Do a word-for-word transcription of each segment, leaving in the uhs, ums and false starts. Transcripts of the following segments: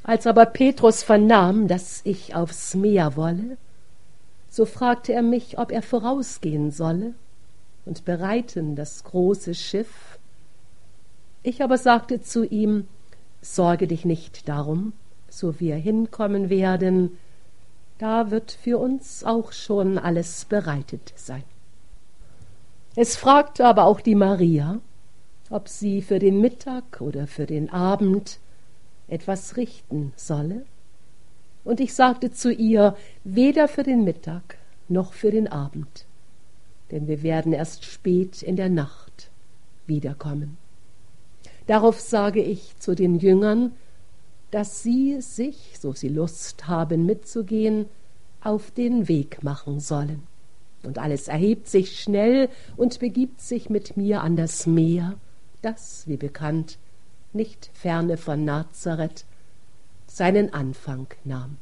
Als aber Petrus vernahm, dass ich aufs Meer wolle, so fragte er mich, ob er vorausgehen solle und bereiten das große Schiff. Ich aber sagte zu ihm, sorge dich nicht darum, so wir hinkommen werden, da wird für uns auch schon alles bereitet sein. Es fragte aber auch die Maria, ob sie für den Mittag oder für den Abend etwas richten solle. Und ich sagte zu ihr, weder für den Mittag noch für den Abend, denn wir werden erst spät in der Nacht wiederkommen. Darauf sage ich zu den Jüngern, dass sie sich, so sie Lust haben mitzugehen, auf den Weg machen sollen. Und alles erhebt sich schnell und begibt sich mit mir an das Meer, das, wie bekannt, nicht ferne von Nazareth, seinen Anfang nahm.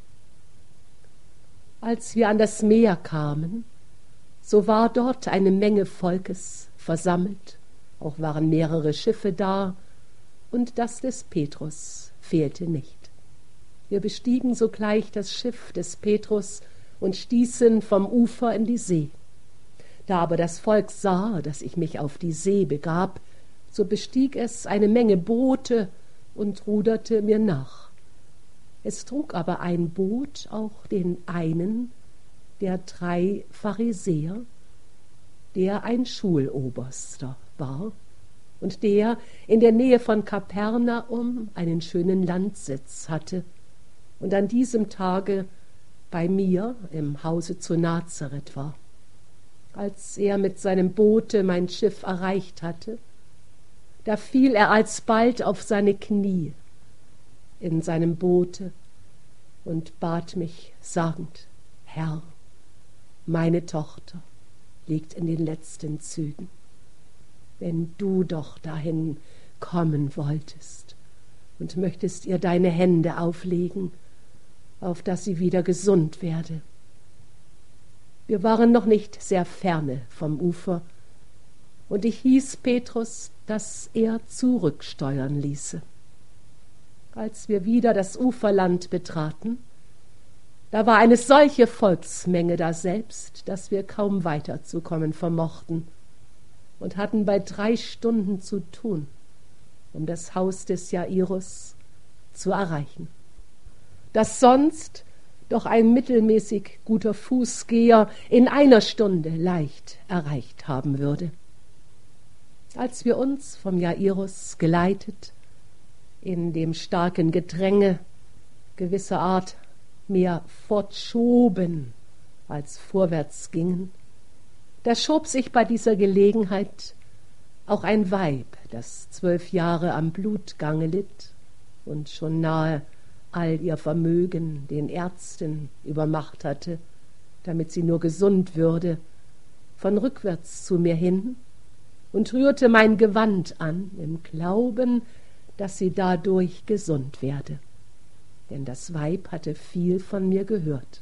Als wir an das Meer kamen, so war dort eine Menge Volkes versammelt, auch waren mehrere Schiffe da, und das des Petrus fehlte nicht. Wir bestiegen sogleich das Schiff des Petrus und stießen vom Ufer in die See. Da aber das Volk sah, dass ich mich auf die See begab, so bestieg es eine Menge Boote und ruderte mir nach. Es trug aber ein Boot auch den einen der drei Pharisäer, der ein Schuloberster war und der in der Nähe von Kapernaum einen schönen Landsitz hatte und an diesem Tage bei mir im Hause zu Nazareth war. Als er mit seinem Boote mein Schiff erreicht hatte, da fiel er alsbald auf seine Knie in seinem Boote und bat mich, sagend, Herr, meine Tochter liegt in den letzten Zügen. Wenn du doch dahin kommen wolltest und möchtest ihr deine Hände auflegen, auf dass sie wieder gesund werde. Wir waren noch nicht sehr ferne vom Ufer, und ich hieß Petrus, dass er zurücksteuern ließe. Als wir wieder das Uferland betraten, da war eine solche Volksmenge daselbst, dass wir kaum weiterzukommen vermochten und hatten bei drei Stunden zu tun, um das Haus des Jairus zu erreichen, das sonst doch ein mittelmäßig guter Fußgeher in einer Stunde leicht erreicht haben würde. Als wir uns vom Jairus geleitet, in dem starken Gedränge gewisser Art mehr fortschoben als vorwärts gingen, da schob sich bei dieser Gelegenheit auch ein Weib, das zwölf Jahre am Blutgange litt und schon nahe all ihr Vermögen den Ärzten übermacht hatte, damit sie nur gesund würde, von rückwärts zu mir hin und rührte mein Gewand an, im Glauben, dass sie dadurch gesund werde. Denn das Weib hatte viel von mir gehört.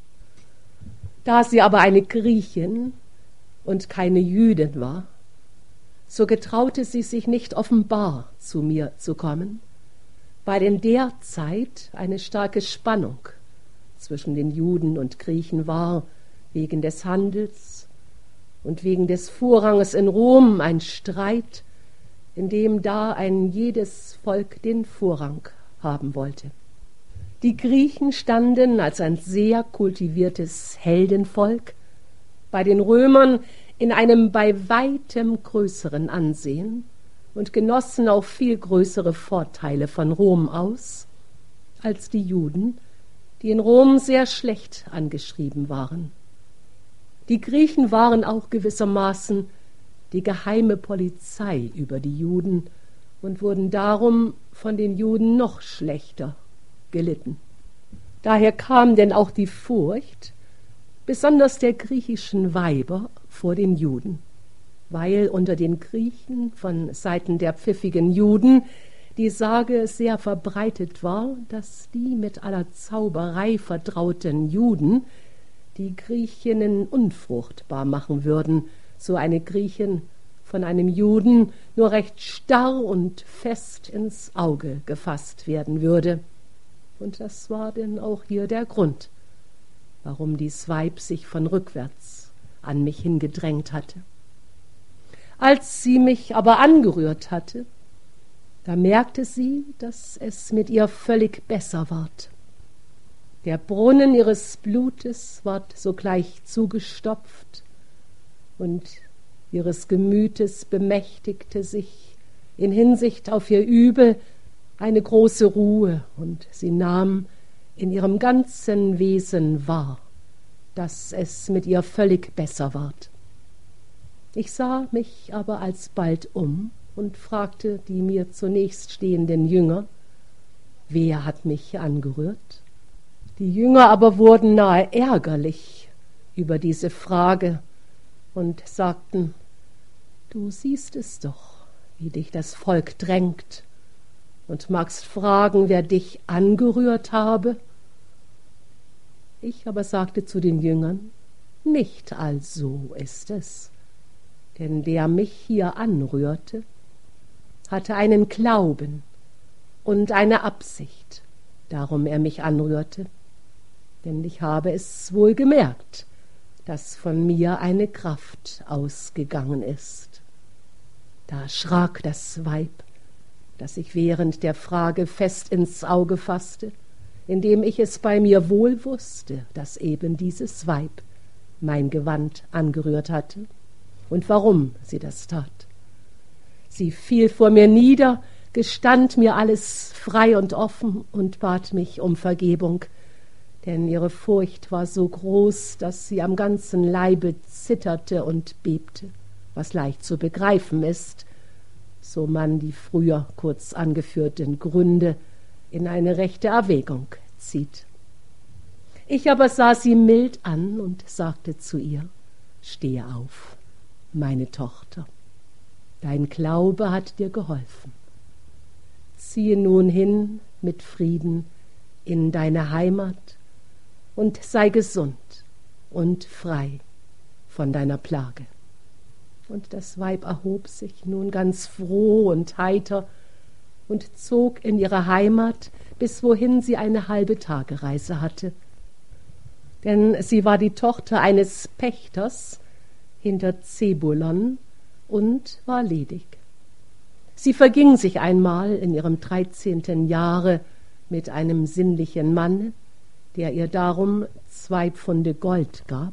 Da sie aber eine Griechin und keine Jüdin war, so getraute sie sich nicht offenbar zu mir zu kommen, weil in der Zeit eine starke Spannung zwischen den Juden und Griechen war, wegen des Handels und wegen des Vorranges in Rom, ein Streit, in dem da ein jedes Volk den Vorrang haben wollte. Die Griechen standen als ein sehr kultiviertes Heldenvolk bei den Römern in einem bei weitem größeren Ansehen und genossen auch viel größere Vorteile von Rom aus als die Juden, die in Rom sehr schlecht angeschrieben waren. Die Griechen waren auch gewissermaßen die geheime Polizei über die Juden und wurden darum von den Juden noch schlechter gelitten. Daher kam denn auch die Furcht, besonders der griechischen Weiber, vor den Juden, weil unter den Griechen von Seiten der pfiffigen Juden die Sage sehr verbreitet war, dass die mit aller Zauberei vertrauten Juden die Griechinnen unfruchtbar machen würden, so eine Griechin von einem Juden nur recht starr und fest ins Auge gefasst werden würde. Und das war denn auch hier der Grund, warum dies Weib sich von rückwärts an mich hingedrängt hatte. Als sie mich aber angerührt hatte, da merkte sie, dass es mit ihr völlig besser ward. Der Brunnen ihres Blutes ward sogleich zugestopft und ihres Gemütes bemächtigte sich in Hinsicht auf ihr Übel eine große Ruhe, und sie nahm in ihrem ganzen Wesen wahr, dass es mit ihr völlig besser ward. Ich sah mich aber alsbald um und fragte die mir zunächst stehenden Jünger, wer hat mich angerührt? Die Jünger aber wurden nahe ärgerlich über diese Frage und sagten, du siehst es doch, wie dich das Volk drängt, und magst fragen, wer dich angerührt habe? Ich aber sagte zu den Jüngern, nicht also ist es, denn der mich hier anrührte, hatte einen Glauben und eine Absicht, darum er mich anrührte, denn ich habe es wohl gemerkt, dass von mir eine Kraft ausgegangen ist. Da schrak das Weib, das ich während der Frage fest ins Auge fasste, indem ich es bei mir wohl wusste, dass eben dieses Weib mein Gewand angerührt hatte und warum sie das tat. Sie fiel vor mir nieder, gestand mir alles frei und offen und bat mich um Vergebung, denn ihre Furcht war so groß, dass sie am ganzen Leibe zitterte und bebte, was leicht zu begreifen ist, so man die früher kurz angeführten Gründe in eine rechte Erwägung zieht. Ich aber sah sie mild an und sagte zu ihr, stehe auf, meine Tochter, dein Glaube hat dir geholfen. Ziehe nun hin mit Frieden in deine Heimat und sei gesund und frei von deiner Plage. Und das Weib erhob sich nun ganz froh und heiter und zog in ihre Heimat, bis wohin sie eine halbe Tagereise hatte. Denn sie war die Tochter eines Pächters hinter Zebulon und war ledig. Sie verging sich einmal in ihrem dreizehnten Jahre mit einem sinnlichen Manne, der ihr darum zwei Pfunde Gold gab.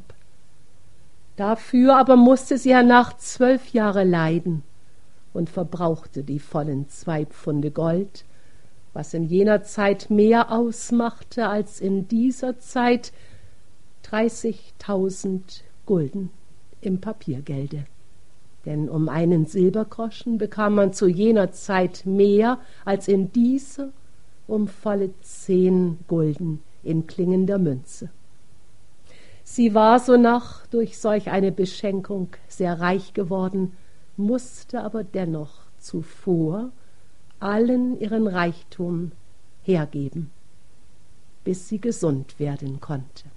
Dafür aber musste sie hernach zwölf Jahre leiden und verbrauchte die vollen zwei Pfunde Gold, was in jener Zeit mehr ausmachte als in dieser Zeit dreißigtausend Gulden im Papiergelde. Denn um einen Silbergroschen bekam man zu jener Zeit mehr als in dieser um volle zehn Gulden in klingender Münze. Sie war sonach durch solch eine Beschenkung sehr reich geworden, musste aber dennoch zuvor allen ihren Reichtum hergeben, bis sie gesund werden konnte.